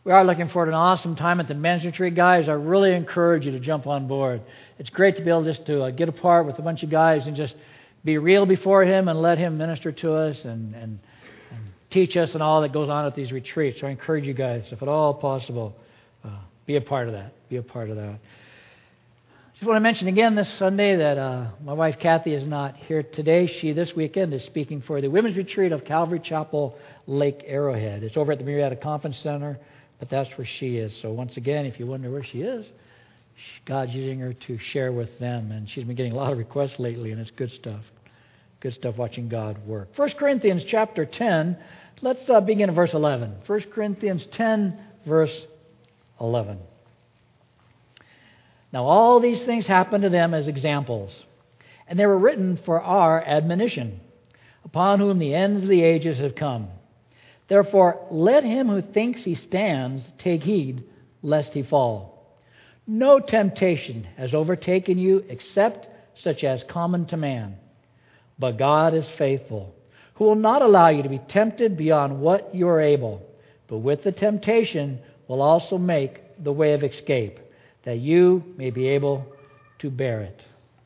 We are looking forward to an awesome time at the men's retreat. Guys, I really encourage you to jump on board. It's great to be able just to get apart with a bunch of guys and just be real before Him and let Him minister to us and teach us and all that goes on at these retreats. So I encourage you guys, if at all possible, be a part of that. Be a part of that. Just want to mention again this Sunday that my wife Kathy is not here today. She this weekend is speaking for the women's retreat of Calvary Chapel, Lake Arrowhead. It's over at the Marietta Conference Center, but that's where she is. So once again, if you wonder where she is, God's using her to share with them. And she's been getting a lot of requests lately, and it's good stuff. Good stuff watching God work. 1 Corinthians chapter 10, let's begin at verse 11. 1 Corinthians 10, verse 11. Now all these things happened to them as examples, and they were written for our admonition, upon whom the ends of the ages have come. Therefore, let him who thinks he stands take heed, lest he fall. No temptation has overtaken you except such as common to man. But God is faithful, who will not allow you to be tempted beyond what you are able, but with the temptation will also make the way of escape, that you may be able to bear it.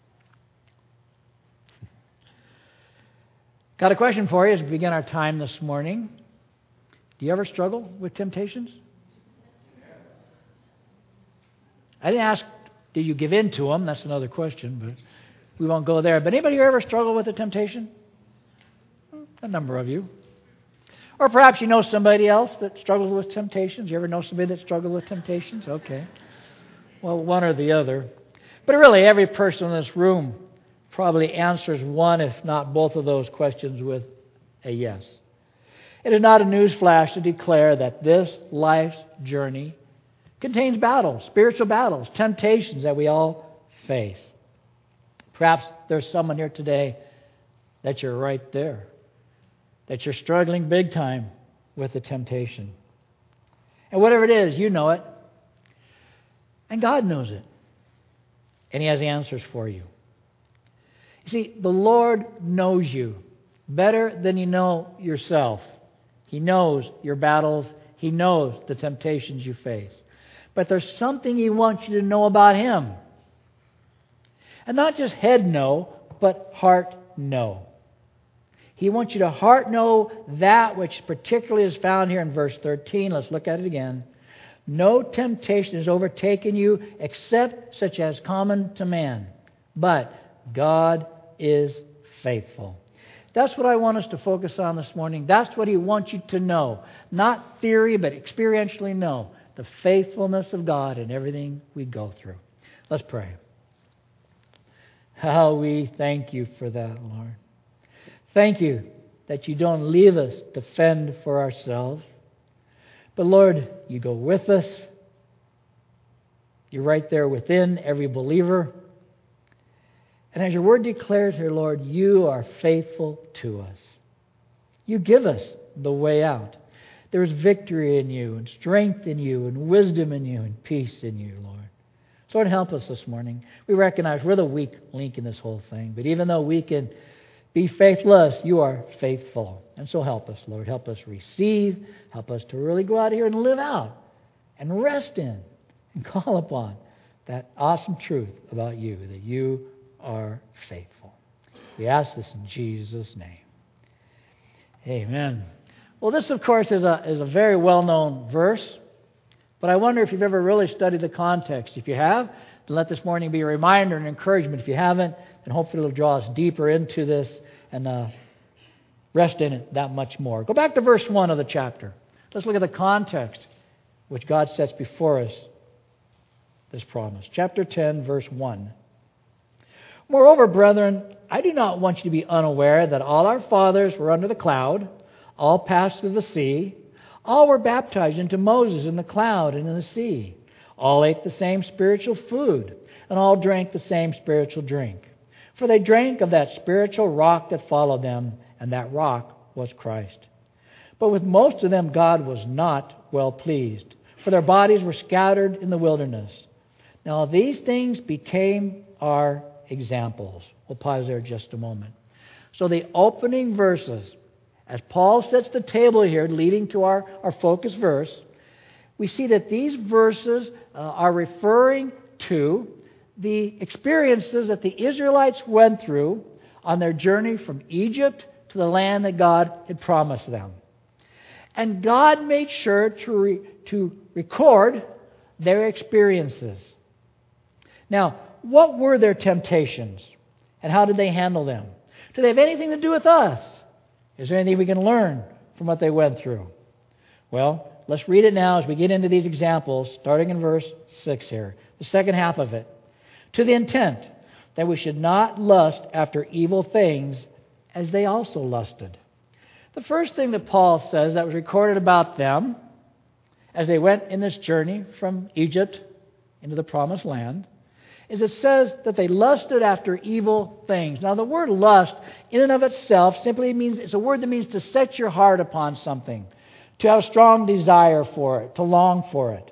Got a question for you as we begin our time this morning. Do you ever struggle with temptations? I didn't ask, do you give in to them? That's another question, but we won't go there. But anybody here ever struggle with a temptation? A number of you. Or perhaps you know somebody else that struggles with temptations. You ever know somebody that struggles with temptations? Okay. Well, one or the other. But really, every person in this room probably answers one, if not both of those questions with a yes. It is not a newsflash to declare that this life's journey contains battles, spiritual battles, temptations that we all face. Perhaps there's someone here today that you're right there, that you're struggling big time with the temptation. And whatever it is, you know it. And God knows it. And He has answers for you. You see, the Lord knows you better than you know yourself. He knows your battles. He knows the temptations you face. But there's something He wants you to know about Him. And not just head know, but heart know. He wants you to heart know that which particularly is found here in verse 13. Let's look at it again. No temptation has overtaken you except such as common to man. But God is faithful. That's what I want us to focus on this morning. That's what He wants you to know. Not theory, but experientially know. The faithfulness of God in everything we go through. Let's pray. How we thank You for that, Lord. Thank You that You don't leave us to fend for ourselves. But Lord, You go with us. You're right there within every believer. And as Your Word declares here, Lord, You are faithful to us. You give us the way out. There is victory in You, and strength in You, and wisdom in You, and peace in You, Lord. So Lord, help us this morning. We recognize we're the weak link in this whole thing. But even though we can be faithless, You are faithful. And so help us, Lord. Help us receive. Help us to really go out here and live out and rest in and call upon that awesome truth about You, that You are faithful. We ask this in Jesus' name. Amen. Well, this, of course, is a very well-known verse. But I wonder if you've ever really studied the context. If you have, then let this morning be a reminder and encouragement. If you haven't, then hopefully it'll draw us deeper into this and rest in it that much more. Go back to verse 1 of the chapter. Let's look at the context which God sets before us this promise. Chapter 10, verse 1. Moreover, brethren, I do not want you to be unaware that all our fathers were under the cloud, all passed through the sea, all were baptized into Moses in the cloud and in the sea. All ate the same spiritual food, and all drank the same spiritual drink. For they drank of that spiritual rock that followed them, and that rock was Christ. But with most of them God was not well pleased, for their bodies were scattered in the wilderness. Now these things became our examples. We'll pause there just a moment. So the opening verses, as Paul sets the table here, leading to our focus verse, we see that these verses are referring to the experiences that the Israelites went through on their journey from Egypt to the land that God had promised them. And God made sure to record their experiences. Now, what were their temptations? And how did they handle them? Do they have anything to do with us? Is there anything we can learn from what they went through? Well, let's read it now as we get into these examples, starting in verse 6 here, the second half of it. To the intent that we should not lust after evil things as they also lusted. The first thing that Paul says that was recorded about them as they went in this journey from Egypt into the promised land is it says that they lusted after evil things. Now the word lust in and of itself simply means, it's a word that means to set your heart upon something, to have a strong desire for it, to long for it.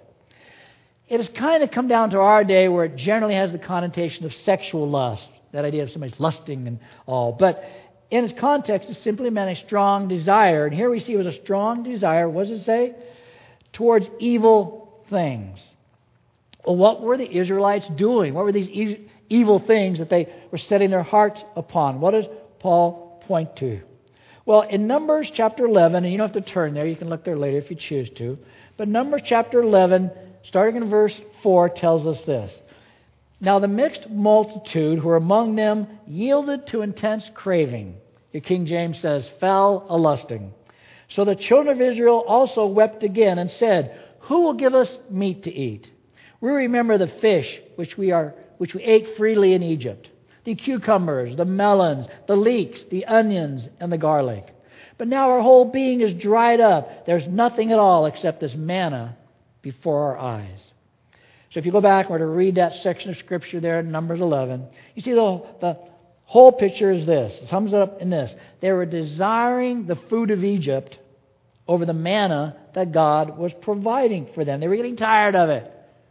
It has kind of come down to our day where it generally has the connotation of sexual lust, that idea of somebody's lusting and all. But in its context, it simply meant a strong desire. And here we see it was a strong desire, what does it say? Towards evil things. Well, what were the Israelites doing? What were these evil things that they were setting their hearts upon? What does Paul point to? Well, in Numbers chapter 11, and you don't have to turn there, you can look there later if you choose to. But Numbers chapter 11, starting in verse 4, tells us this. Now the mixed multitude who were among them yielded to intense craving. Your King James says, fell a-lusting. So the children of Israel also wept again and said, who will give us meat to eat? We remember the fish which we ate freely in Egypt, the cucumbers, the melons, the leeks, the onions, and the garlic. But now our whole being is dried up. There's nothing at all except this manna before our eyes. So if you go back and were to read that section of Scripture there in Numbers 11, you see the whole picture is this. It sums it up in this. They were desiring the food of Egypt over the manna that God was providing for them. They were getting tired of it.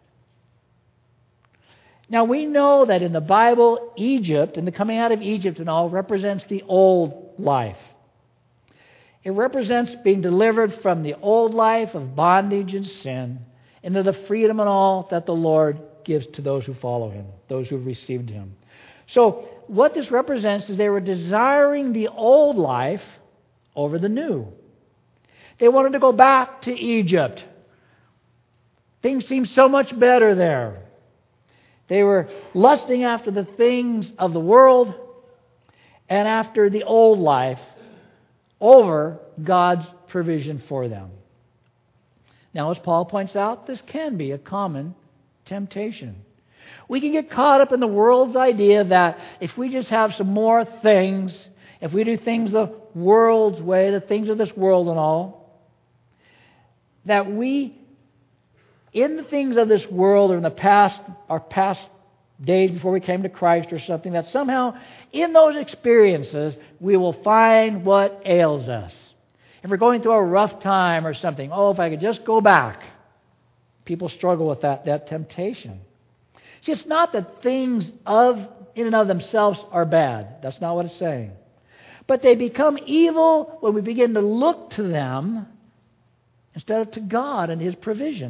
Now we know that in the Bible, Egypt and the coming out of Egypt and all represents the old life. It represents being delivered from the old life of bondage and sin into the freedom and all that the Lord gives to those who follow Him, those who have received Him. So what this represents is they were desiring the old life over the new. They wanted to go back to Egypt. Things seemed so much better there. They were lusting after the things of the world and after the old life over God's provision for them. Now, as Paul points out, this can be a common temptation. We can get caught up in the world's idea that if we just have some more things, if we do things the world's way, the things of this world and all, that we, in the things of this world or in the past, our past days before we came to Christ or something, that somehow in those experiences we will find what ails us. If we're going through a rough time or something, if I could just go back. People struggle with that temptation. See, it's not that things in and of themselves are bad. That's not what it's saying. But they become evil when we begin to look to them instead of to God and His provision.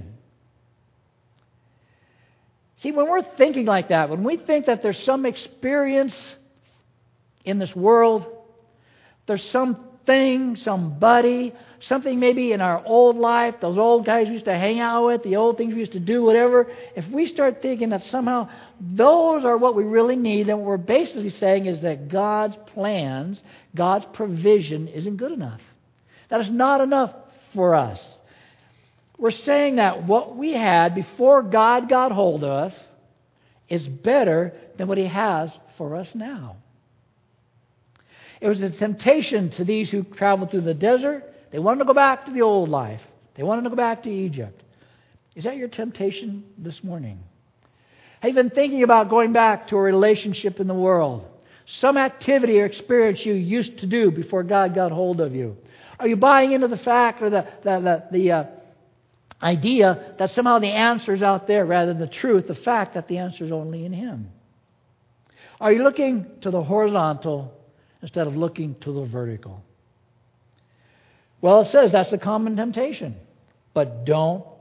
See, when we're thinking like that, when we think that there's some experience in this world, there's something, somebody, something maybe in our old life, those old guys we used to hang out with, the old things we used to do, whatever, if we start thinking that somehow those are what we really need, then what we're basically saying is that God's plans, God's provision isn't good enough. That is not enough for us. We're saying that what we had before God got hold of us is better than what He has for us now. It was a temptation to these who traveled through the desert. They wanted to go back to the old life. They wanted to go back to Egypt. Is that your temptation this morning? Have you been thinking about going back to a relationship in the world? Some activity or experience you used to do before God got hold of you? Are you buying into the fact or the idea that somehow the answer is out there rather than the truth, the fact that the answer is only in Him? Are you looking to the horizontal instead of looking to the vertical? Well, it says that's a common temptation. But don't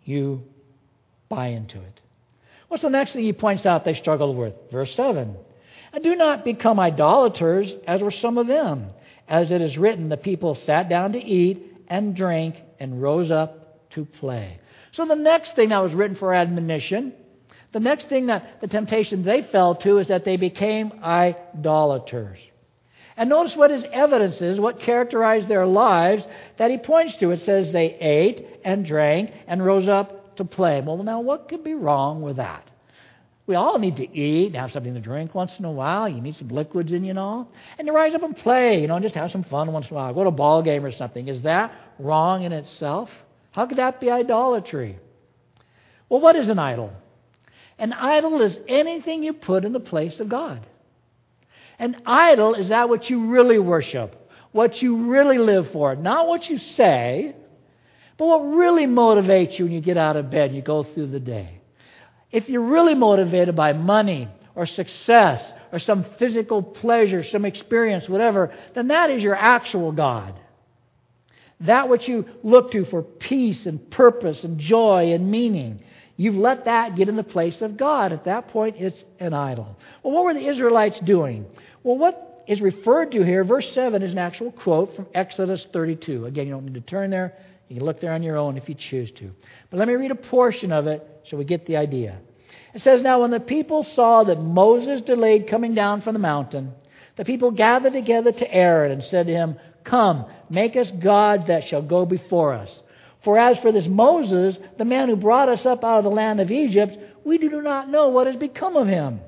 you buy into it. What's the next thing he points out they struggled with? Verse 7. And do not become idolaters, as were some of them. As it is written, the people sat down to eat and drink and rose up to play. So the next thing that was written for admonition, the next thing that the temptation they fell to is that they became idolaters. And notice what his evidence is, what characterized their lives that he points to. It says they ate and drank and rose up to play. Well, now what could be wrong with that? We all need to eat and have something to drink once in a while. You need some liquids in you and all. And you rise up and play, just have some fun once in a while. Go to a ball game or something. Is that wrong in itself? How could that be idolatry? Well, what is an idol? An idol is anything you put in the place of God. An idol is that what you really worship, what you really live for. Not what you say, but what really motivates you when you get out of bed and you go through the day. If you're really motivated by money or success or some physical pleasure, some experience, whatever, then that is your actual God. That which you look to for peace and purpose and joy and meaning. You've let that get in the place of God. At that point, it's an idol. Well, what were the Israelites doing? Well, what is referred to here, verse 7, is an actual quote from Exodus 32. Again, you don't need to turn there. You can look there on your own if you choose to. But let me read a portion of it so we get the idea. It says, Now when the people saw that Moses delayed coming down from the mountain, the people gathered together to Aaron and said to him, Come, make us gods that shall go before us. For as for this Moses, the man who brought us up out of the land of Egypt, we do not know what has become of him.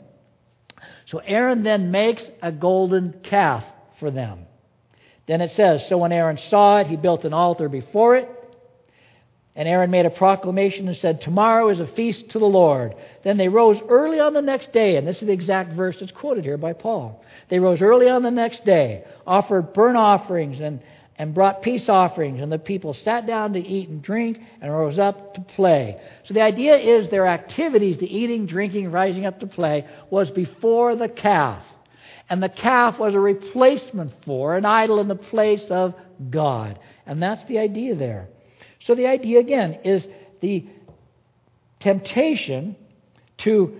So Aaron then makes a golden calf for them. Then it says, So when Aaron saw it, he built an altar before it. And Aaron made a proclamation and said, Tomorrow is a feast to the Lord. Then they rose early on the next day, and this is the exact verse that's quoted here by Paul. They rose early on the next day, offered burnt offerings and brought peace offerings, and the people sat down to eat and drink and rose up to play. So the idea is their activities, the eating, drinking, rising up to play, was before the calf. And the calf was a replacement for an idol in the place of God. And that's the idea there. So the idea, again, is the temptation to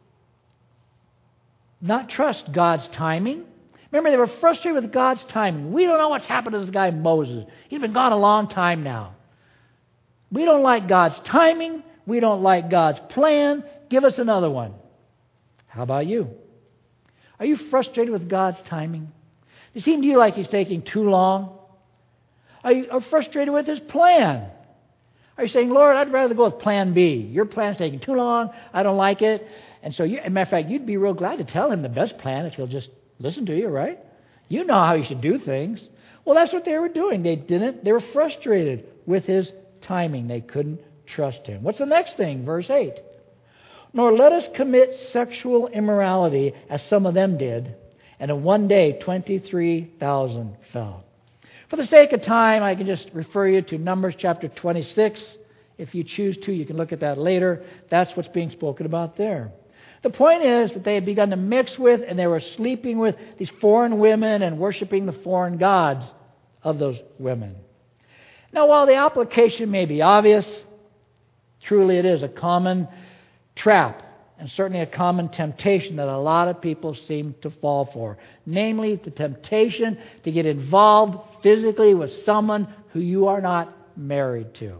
not trust God's timing. Remember, they were frustrated with God's timing. We don't know what's happened to this guy Moses. He's been gone a long time now. We don't like God's timing. We don't like God's plan. Give us another one. How about you? Are you frustrated with God's timing? Does it seem to you like He's taking too long? Are you frustrated with His plan? Are you saying, Lord, I'd rather go with plan B. Your plan's taking too long. I don't like it. And so, as a matter of fact, you'd be real glad to tell Him the best plan if He'll just listen to you, right? You know how you should do things. Well, that's what they were doing. They were frustrated with His timing. They couldn't trust Him. What's the next thing? Verse 8. Nor let us commit sexual immorality as some of them did, and in one day 23,000 fell. For the sake of time, I can just refer you to Numbers chapter 26. If you choose to, you can look at that later. That's what's being spoken about there. The point is that they had begun to mix with and they were sleeping with these foreign women and worshiping the foreign gods of those women. Now, while the application may be obvious, truly it is a common trap and certainly a common temptation that a lot of people seem to fall for. Namely, the temptation to get involved physically with someone who you are not married to.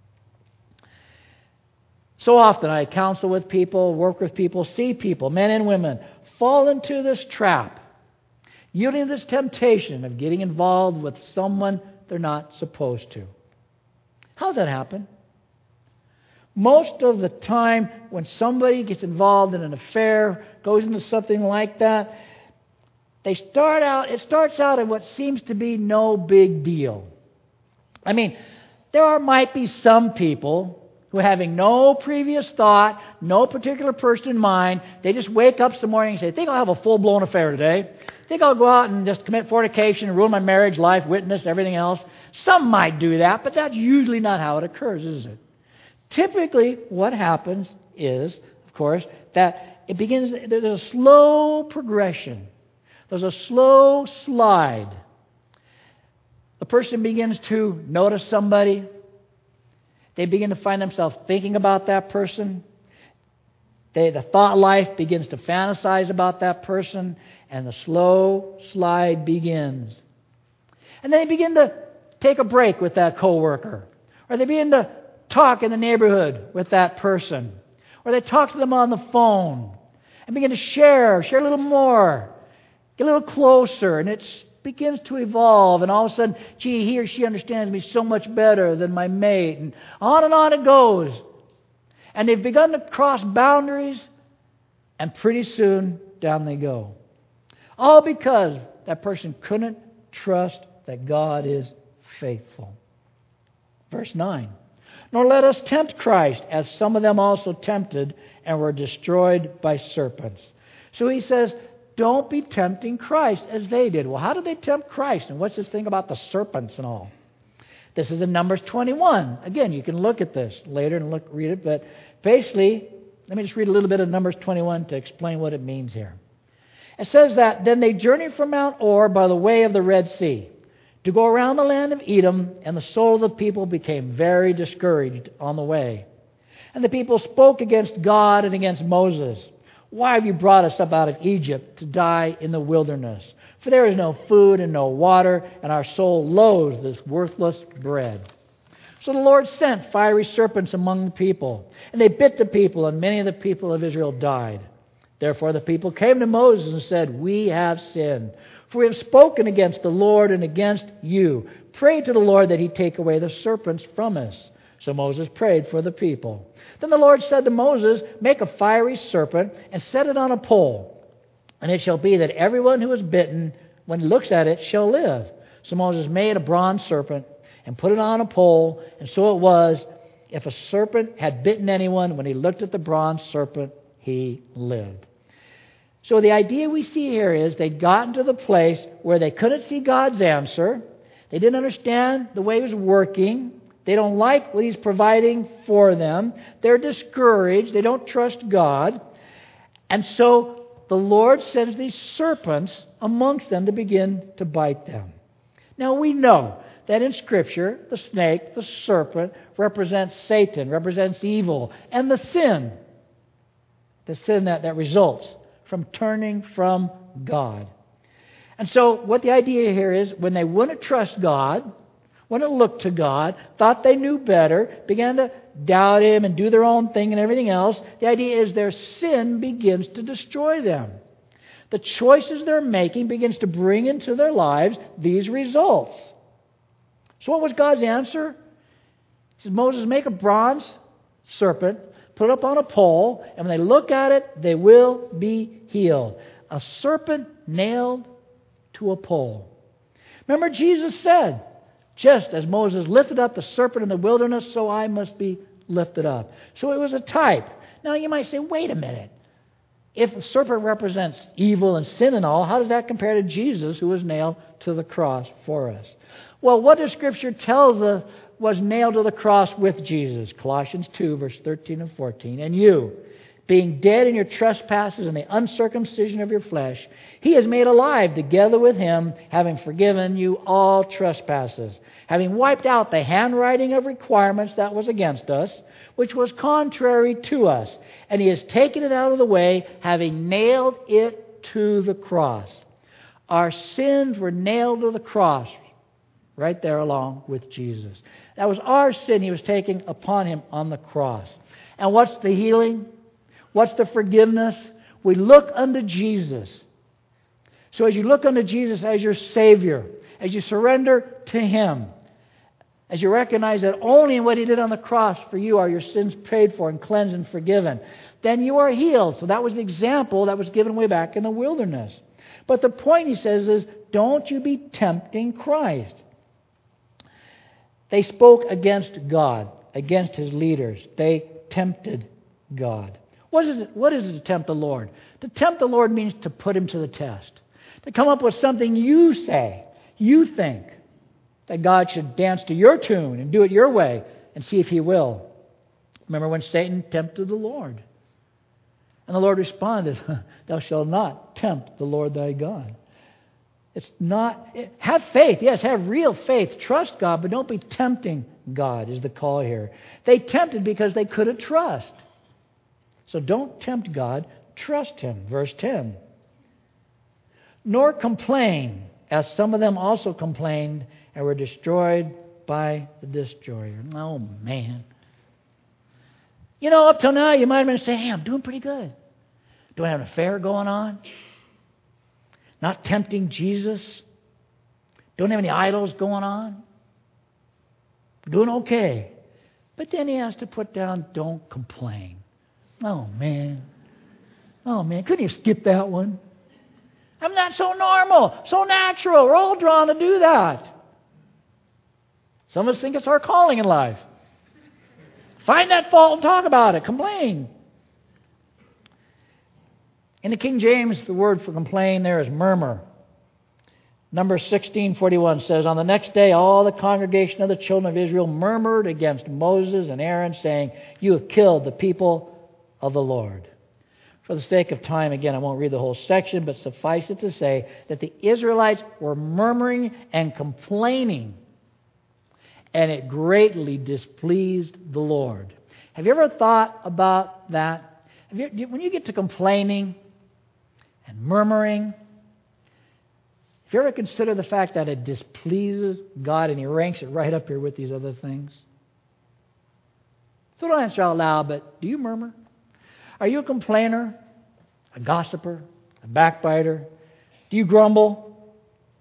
So often I counsel with people, work with people, see people, men and women, fall into this trap, yielding to this temptation of getting involved with someone they're not supposed to. How does that happen? Most of the time when somebody gets involved in an affair, goes into something like that, it starts out in what seems to be no big deal. I mean, might be some people who, having no previous thought, no particular person in mind, they just wake up some morning and say, I think I'll have a full-blown affair today. I think I'll go out and just commit fornication and ruin my marriage, life, witness, everything else. Some might do that, but that's usually not how it occurs, is it? Typically, what happens is, of course, that there's a slow progression. There's a slow slide. The person begins to notice somebody. They begin to find themselves thinking about that person. The thought life begins to fantasize about that person, and the slow slide begins. And then they begin to take a break with that coworker, or they begin to talk in the neighborhood with that person, or they talk to them on the phone and begin to share a little more, get a little closer, and it begins to evolve, and all of a sudden, gee, he or she understands me so much better than my mate, and on it goes. And they've begun to cross boundaries, and pretty soon, down they go. All because that person couldn't trust that God is faithful. Verse 9. Nor let us tempt Christ, as some of them also tempted and were destroyed by serpents. So he says, don't be tempting Christ as they did. Well, how did they tempt Christ? And what's this thing about the serpents and all? This is in Numbers 21. Again, you can look at this later and read it. But basically, let me just read a little bit of Numbers 21 to explain what it means here. It says that, then they journeyed from Mount Or by the way of the Red Sea to go around the land of Edom, and the soul of the people became very discouraged on the way. And the people spoke against God and against Moses. Why have you brought us up out of Egypt to die in the wilderness? For there is no food and no water, and our soul loathes this worthless bread. So the Lord sent fiery serpents among the people, and they bit the people, and many of the people of Israel died. Therefore the people came to Moses and said, we have sinned, for we have spoken against the Lord and against you. Pray to the Lord that he take away the serpents from us. So Moses prayed for the people. Then the Lord said to Moses, make a fiery serpent and set it on a pole. And it shall be that everyone who is bitten, when he looks at it, shall live. So Moses made a bronze serpent and put it on a pole. And so it was, if a serpent had bitten anyone, when he looked at the bronze serpent, he lived. So the idea we see here is they'd gotten to the place where they couldn't see God's answer. They didn't understand the way he was working. They don't like what he's providing for them. They're discouraged. They don't trust God. And so the Lord sends these serpents amongst them to begin to bite them. Now we know that in Scripture, the snake, the serpent, represents Satan, represents evil, and the sin that results from turning from God. And so what the idea here is, when they wouldn't trust God, wouldn't look to God, thought they knew better, began to doubt him and do their own thing and everything else, the idea is their sin begins to destroy them. The choices they're making begins to bring into their lives these results. So what was God's answer? He says, Moses, make a bronze serpent, put it up on a pole, and when they look at it, they will be healed. A serpent nailed to a pole. Remember, Jesus said, just as Moses lifted up the serpent in the wilderness, so I must be lifted up. So it was a type. Now you might say, wait a minute. If the serpent represents evil and sin and all, how does that compare to Jesus, who was nailed to the cross for us? Well, what does Scripture tell us was nailed to the cross with Jesus? Colossians 2, verse 13 and 14. And you, being dead in your trespasses and the uncircumcision of your flesh, he has made alive together with him, having forgiven you all trespasses, having wiped out the handwriting of requirements that was against us, which was contrary to us. And he has taken it out of the way, having nailed it to the cross. Our sins were nailed to the cross, right there along with Jesus. That was our sin he was taking upon him on the cross. And what's the healing? What's the forgiveness? We look unto Jesus. So as you look unto Jesus as your Savior, as you surrender to him, as you recognize that only in what he did on the cross for you are your sins paid for and cleansed and forgiven, then you are healed. So that was the example that was given way back in the wilderness. But the point, he says, is don't you be tempting Christ. They spoke against God, against his leaders. They tempted God. What is it to tempt the Lord? To tempt the Lord means to put him to the test. To come up with something you say, you think, that God should dance to your tune and do it your way and see if he will. Remember when Satan tempted the Lord? And the Lord responded, thou shalt not tempt the Lord thy God. It's not, have faith. Yes, have real faith. Trust God, but don't be tempting God is the call here. They tempted because they couldn't trust. So don't tempt God, trust Him. Verse 10. Nor complain, as some of them also complained and were destroyed by the destroyer. Oh, man. You know, up till now, you might have been saying, hey, I'm doing pretty good. Don't have an affair going on. Not tempting Jesus. Don't have any idols going on. Doing okay. But then he has to put down, don't complain. Oh, man. Oh, man. Couldn't you skip that one? I'm not so normal, so natural. We're all drawn to do that. Some of us think it's our calling in life. Find that fault and talk about it. Complain. In the King James, the word for complain there is murmur. Numbers 16:41 says, on the next day all the congregation of the children of Israel murmured against Moses and Aaron, saying, you have killed the people of the Lord. For the sake of time, again, I won't read the whole section, but suffice it to say that the Israelites were murmuring and complaining, and it greatly displeased the Lord. Have you ever thought about that? When you get to complaining and murmuring, have you ever considered the fact that it displeases God and He ranks it right up here with these other things? So don't answer out loud, but do you murmur? Are you a complainer, a gossiper, a backbiter? Do you grumble?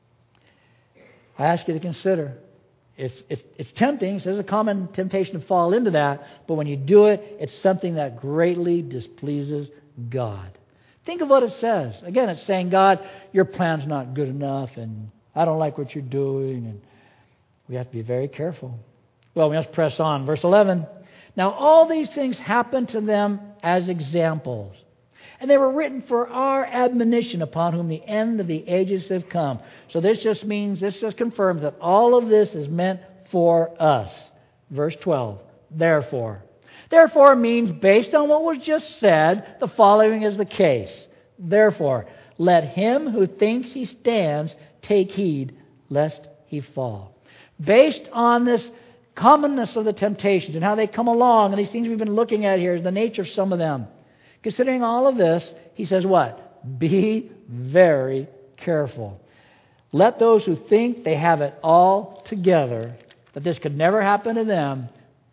I ask you to consider. It's tempting. So there's a common temptation to fall into that. But when you do it, it's something that greatly displeases God. Think of what it says. Again, it's saying, God, your plan's not good enough, and I don't like what you're doing, and we have to be very careful. Well, we must press on. Verse 11. Now all these things happened to them as examples, and they were written for our admonition, upon whom the end of the ages have come. So this just confirms that all of this is meant for us. Verse 12. Therefore. Therefore means, based on what was just said, the following is the case. Therefore, let him who thinks he stands take heed, lest he fall. Based on this commonness of the temptations and how they come along, and these things we've been looking at here, the nature of some of them. Considering all of this, he says what? Be very careful. Let those who think they have it all together, that this could never happen to them,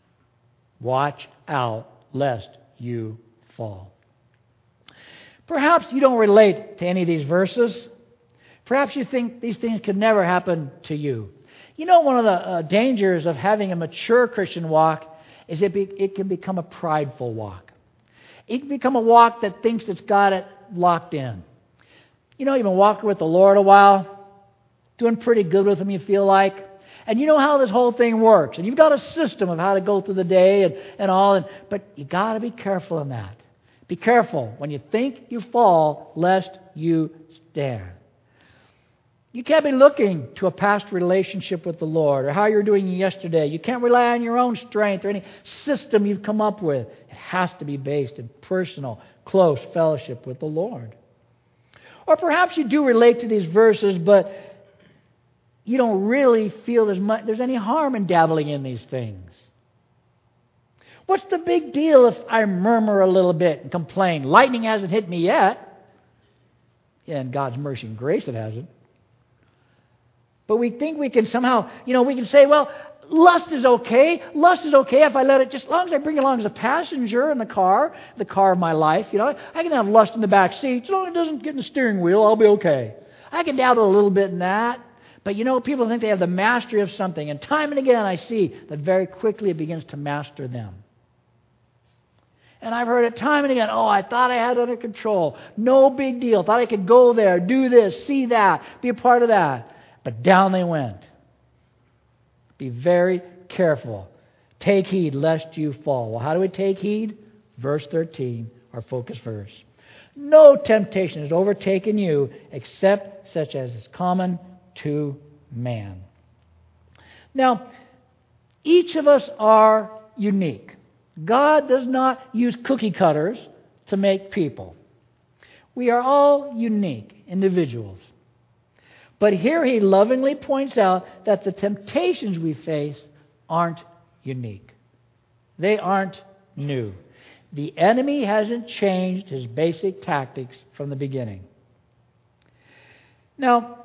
watch out lest you fall. Perhaps you don't relate to any of these verses. Perhaps you think these things could never happen to you. You know, one of the dangers of having a mature Christian walk is it can become a prideful walk. It can become a walk that thinks it's got it locked in. You know, you've been walking with the Lord a while, doing pretty good with Him, you feel like, and you know how this whole thing works, and you've got a system of how to go through the day and all, but you got to be careful in that. Be careful when you think you fall, lest you stand. You can't be looking to a past relationship with the Lord or how you're doing yesterday. You can't rely on your own strength or any system you've come up with. It has to be based in personal, close fellowship with the Lord. Or perhaps you do relate to these verses, but you don't really feel there's any harm in dabbling in these things. What's the big deal if I murmur a little bit and complain? Lightning hasn't hit me yet. Yeah, in God's mercy and grace it hasn't. But we think we can somehow, we can say, well, lust is okay. Lust is okay if I let it, just as long as I bring it along as a passenger in the car of my life. I can have lust in the back seat. As long as it doesn't get in the steering wheel, I'll be okay. I can dabble a little bit in that. But people think they have the mastery of something. And time and again I see that very quickly it begins to master them. And I've heard it time and again, I thought I had it under control. No big deal. Thought I could go there, do this, see that, be a part of that. But down they went. Be very careful. Take heed lest you fall. Well, how do we take heed? Verse 13, our focus verse. No temptation has overtaken you except such as is common to man. Now, each of us are unique. God does not use cookie cutters to make people. We are all unique individuals. But here he lovingly points out that the temptations we face aren't unique. They aren't new. The enemy hasn't changed his basic tactics from the beginning. Now,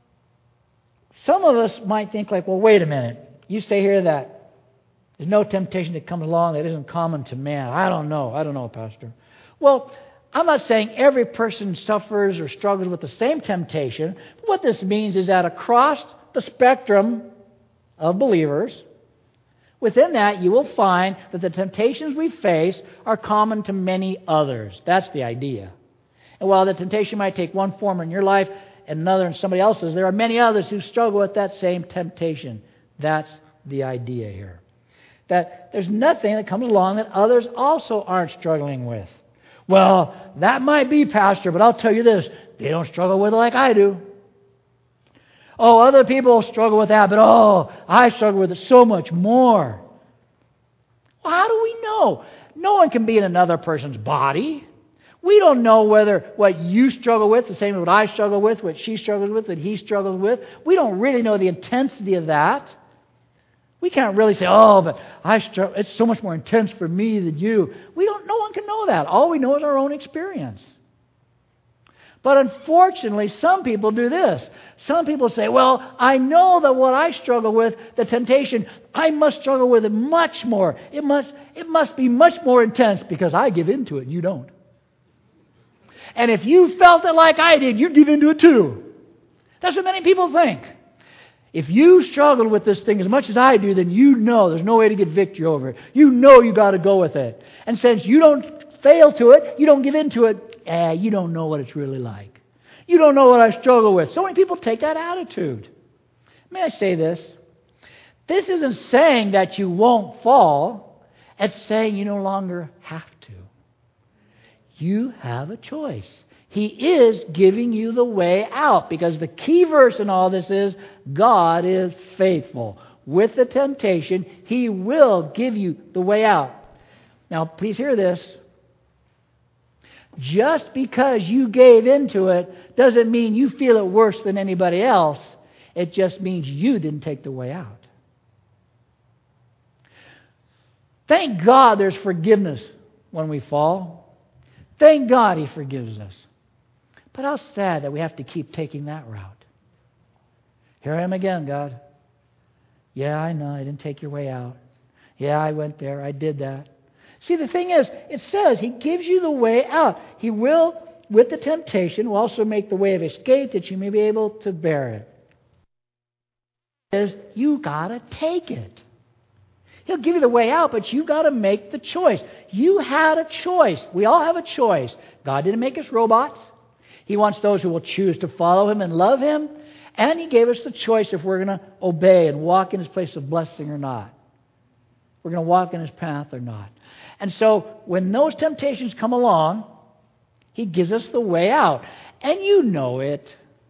some of us might think like, well, wait a minute. You say here that there's no temptation that comes along that isn't common to man. I don't know, Pastor. Well, I'm not saying every person suffers or struggles with the same temptation. But what this means is that across the spectrum of believers, within that you will find that the temptations we face are common to many others. That's the idea. And while the temptation might take one form in your life and another in somebody else's, there are many others who struggle with that same temptation. That's the idea here. That there's nothing that comes along that others also aren't struggling with. Well, that might be, Pastor, but I'll tell you this, they don't struggle with it like I do. Oh, other people struggle with that, but I struggle with it so much more. Well, how do we know? No one can be in another person's body. We don't know whether what you struggle with, the same as what I struggle with, what she struggles with, what he struggles with. We don't really know the intensity of that. We can't really say, but it's so much more intense for me than you. No one can know that. All we know is our own experience. But unfortunately, some people do this. Some people say, well, I know that what I struggle with, the temptation, I must struggle with it much more. It must be much more intense because I give into it and you don't. And if you felt it like I did, you'd give into it too. That's what many people think. If you struggle with this thing as much as I do, then you know there's no way to get victory over it. You know you got to go with it. And since you don't fail to it, you don't give into it, you don't know what it's really like. You don't know what I struggle with. So many people take that attitude. May I say this? This isn't saying that you won't fall. It's saying you no longer have to. You have a choice. He is giving you the way out, because the key verse in all this is God is faithful. With the temptation, He will give you the way out. Now, please hear this. Just because you gave into it doesn't mean you feel it worse than anybody else. It just means you didn't take the way out. Thank God there's forgiveness when we fall. Thank God He forgives us. But how sad that we have to keep taking that route. Here I am again, God. Yeah, I know, I didn't take your way out. Yeah, I went there, I did that. See, the thing is, it says He gives you the way out. He will, with the temptation, will also make the way of escape that you may be able to bear it. Is you got to take it. He'll give you the way out, but you got to make the choice. You had a choice. We all have a choice. God didn't make us robots. He wants those who will choose to follow Him and love Him. And He gave us the choice if we're going to obey and walk in His place of blessing or not. We're going to walk in His path or not. And so when those temptations come along, He gives us the way out. And you know it.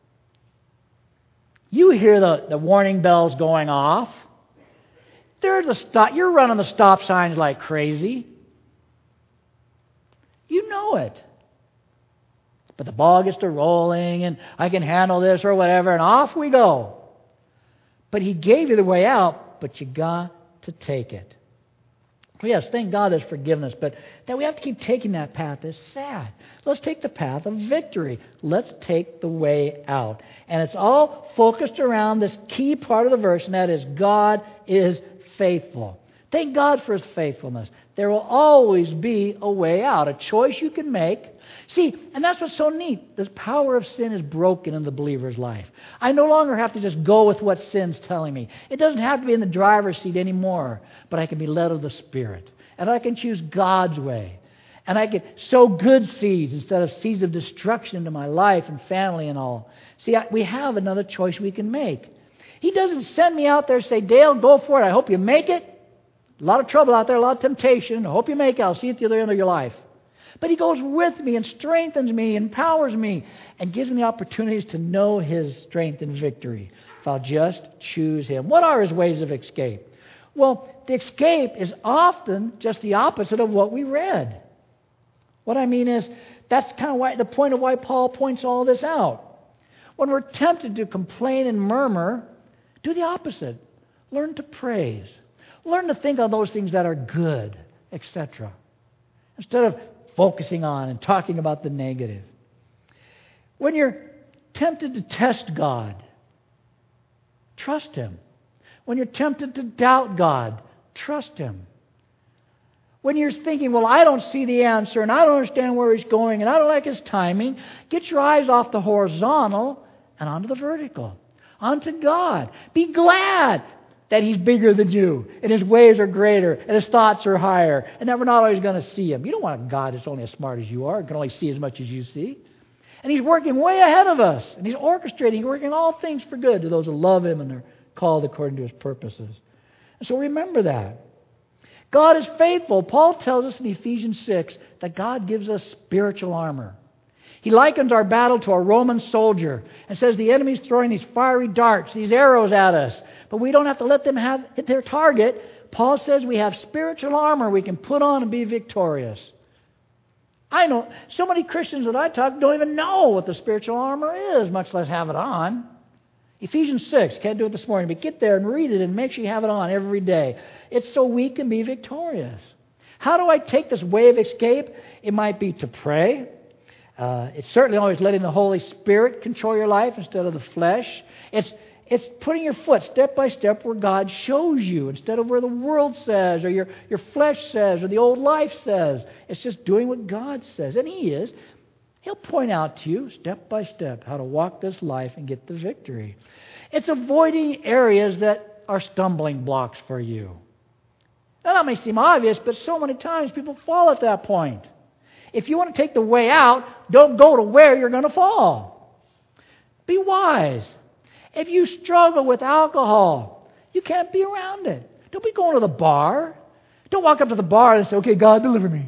You hear the warning bells going off. You're running the stop signs like crazy. You know it. But the ball gets to rolling and I can handle this or whatever, and off we go. But He gave you the way out, but you got to take it. Yes, thank God there's forgiveness, but that we have to keep taking that path is sad. Let's take the path of victory. Let's take the way out. And it's all focused around this key part of the verse, and that is God is faithful. Thank God for His faithfulness. There will always be a way out, a choice you can make. See, and that's what's so neat. The power of sin is broken in the believer's life. I no longer have to just go with what sin's telling me. It doesn't have to be in the driver's seat anymore, but I can be led of the Spirit. And I can choose God's way. And I can sow good seeds instead of seeds of destruction into my life and family and all. See, we have another choice we can make. He doesn't send me out there and say, Dale, go for it. I hope you make it. A lot of trouble out there, a lot of temptation. I hope you make it. I'll see you at the other end of your life. But He goes with me and strengthens me, empowers me, and gives me the opportunities to know His strength and victory if I'll just choose Him. What are His ways of escape? Well, the escape is often just the opposite of what we read. What I mean is, that's kind of the point of why Paul points all this out. When we're tempted to complain and murmur, do the opposite. Learn to praise. Learn to think on those things that are good, etc. Instead of focusing on and talking about the negative. When you're tempted to test God, trust Him. When you're tempted to doubt God, trust Him. When you're thinking, well, I don't see the answer and I don't understand where He's going and I don't like His timing, get your eyes off the horizontal and onto the vertical, onto God. Be glad that He's bigger than you and His ways are greater and His thoughts are higher and that we're not always going to see Him. You don't want a God that's only as smart as you are and can only see as much as you see. And He's working way ahead of us. And He's orchestrating, He's working all things for good to those who love Him and are called according to His purposes. And so remember that. God is faithful. Paul tells us in Ephesians 6 that God gives us spiritual armor. He likens our battle to a Roman soldier and says the enemy's throwing these fiery darts, these arrows at us. But we don't have to let them hit their target. Paul says we have spiritual armor we can put on and be victorious. I know so many Christians that I talk to don't even know what the spiritual armor is, much less have it on. Ephesians 6, can't do it this morning, but get there and read it and make sure you have it on every day. It's so we can be victorious. How do I take this way of escape? It might be to pray. It's certainly always letting the Holy Spirit control your life instead of the flesh. It's putting your foot step by step where God shows you instead of where the world says or your flesh says or the old life says. It's just doing what God says. And He is. He'll point out to you step by step how to walk this life and get the victory. It's avoiding areas that are stumbling blocks for you. Now, that may seem obvious, but so many times people fall at that point. If you want to take the way out, don't go to where you're going to fall. Be wise. If you struggle with alcohol, you can't be around it. Don't be going to the bar. Don't walk up to the bar and say, okay, God, deliver me.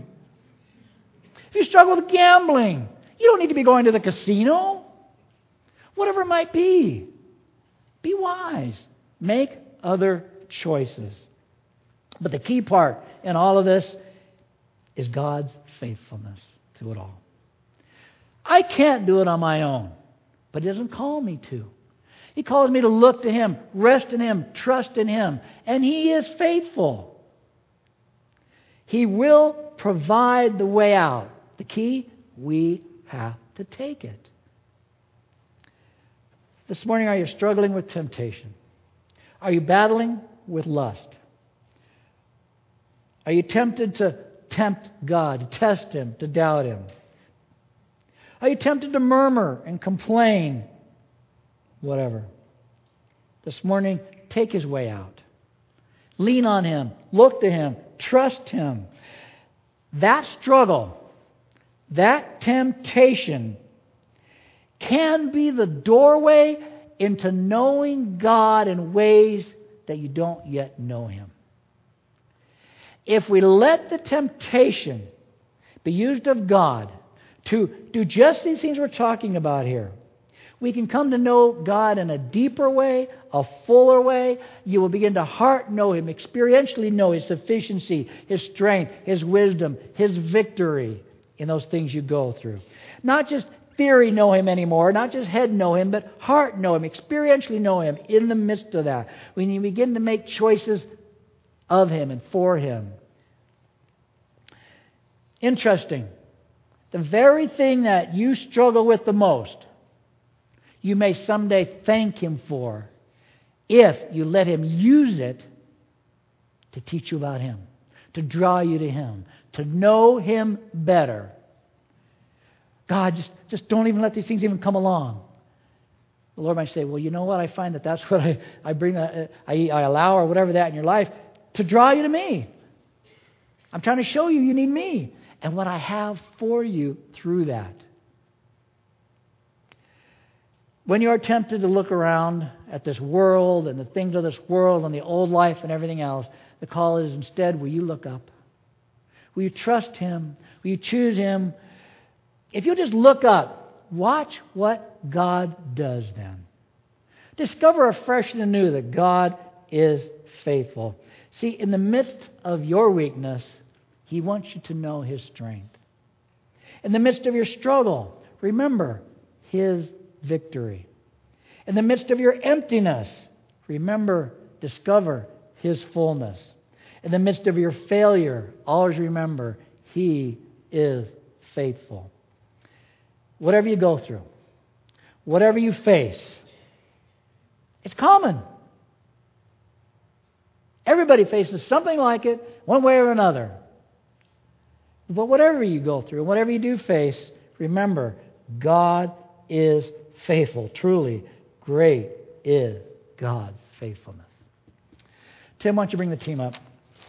If you struggle with gambling, you don't need to be going to the casino. Whatever it might be. Be wise. Make other choices. But the key part in all of this is God's faithfulness to it all. I can't do it on my own, but He doesn't call me to. He calls me to look to Him, rest in Him, trust in Him, and He is faithful. He will provide the way out. The key, we have to take it. This morning, are you struggling with temptation? Are you battling with lust? Are you tempted to tempt God, to test Him, to doubt Him? Are you tempted to murmur and complain? Whatever. This morning, take His way out. Lean on Him. Look to Him. Trust Him. That struggle, that temptation can be the doorway into knowing God in ways that you don't yet know Him. If we let the temptation be used of God to do just these things we're talking about here, we can come to know God in a deeper way, a fuller way. You will begin to heart know Him, experientially know His sufficiency, His strength, His wisdom, His victory in those things you go through. Not just theory know Him anymore, not just head know Him, but heart know Him, experientially know Him in the midst of that. When you begin to make choices of Him and for Him. Interesting. The very thing that you struggle with the most, you may someday thank Him for if you let Him use it to teach you about Him, to draw you to Him, to know Him better. God, just don't even let these things even come along. The Lord might say, well, you know what? I find that's what I bring, I allow or whatever that in your life to draw you to me. I'm trying to show you need me and what I have for you through that. When you are tempted to look around at this world and the things of this world and the old life and everything else, the call is instead, will you look up? Will you trust Him? Will you choose Him? If you just look up, watch what God does then. Discover afresh and anew that God is faithful. See, in the midst of your weakness, He wants you to know His strength. In the midst of your struggle, remember His victory. In the midst of your emptiness, remember, discover His fullness. In the midst of your failure, always remember, He is faithful. Whatever you go through, whatever you face, it's common. Everybody faces something like it, one way or another. But whatever you go through, whatever you do face, remember, God is faithful. Truly, great is God's faithfulness. Tim, why don't you bring the team up?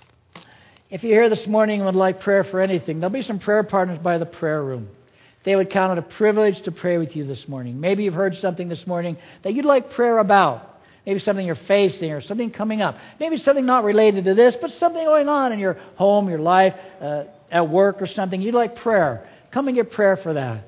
If you're here this morning and would like prayer for anything, there'll be some prayer partners by the prayer room. They would count it a privilege to pray with you this morning. Maybe you've heard something this morning that you'd like prayer about. Maybe something you're facing or something coming up. Maybe something not related to this, but something going on in your home, your life, at work or something. You'd like prayer. Come and get prayer for that.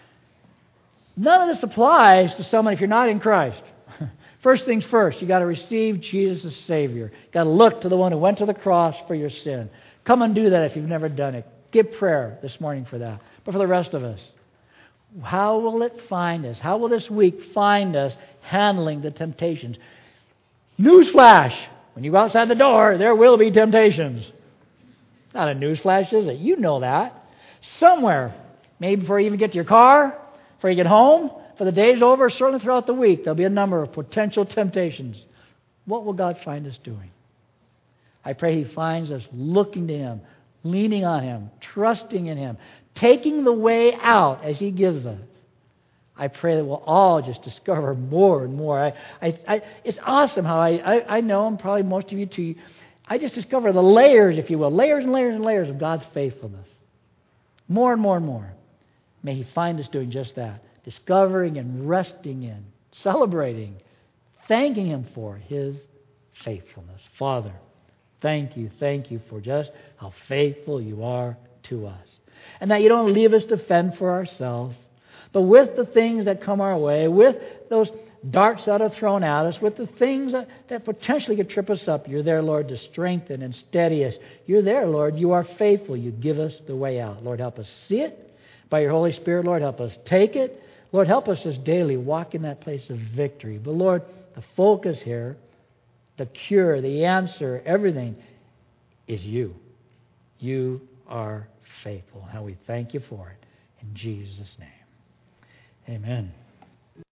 None of this applies to someone if you're not in Christ. First things first, you've got to receive Jesus as Savior. You've got to look to the one who went to the cross for your sin. Come and do that if you've never done it. Give prayer this morning for that. But for the rest of us, how will it find us? How will this week find us handling the temptations? Newsflash! When you go outside the door, there will be temptations. Not a newsflash, is it? You know that. Somewhere, maybe before you even get to your car, before you get home, for the day's over, certainly throughout the week, there'll be a number of potential temptations. What will God find us doing? I pray He finds us looking to Him, leaning on Him, trusting in Him, taking the way out as He gives us. I pray that we'll all just discover more and more. It's awesome how I know, and probably most of you too, I just discover the layers, if you will, layers and layers and layers of God's faithfulness. More and more and more. May He find us doing just that. Discovering and resting in, celebrating, thanking Him for His faithfulness. Father, thank you for just how faithful You are to us. And that You don't leave us to fend for ourselves, but with the things that come our way, with those darts that are thrown at us, with the things that potentially could trip us up, You're there, Lord, to strengthen and steady us. You're there, Lord. You are faithful. You give us the way out. Lord, help us see it by Your Holy Spirit. Lord, help us take it. Lord, help us just daily walk in that place of victory. But Lord, the focus here, the cure, the answer, everything is You. You are faithful. How we thank You for it. In Jesus' name. Amen.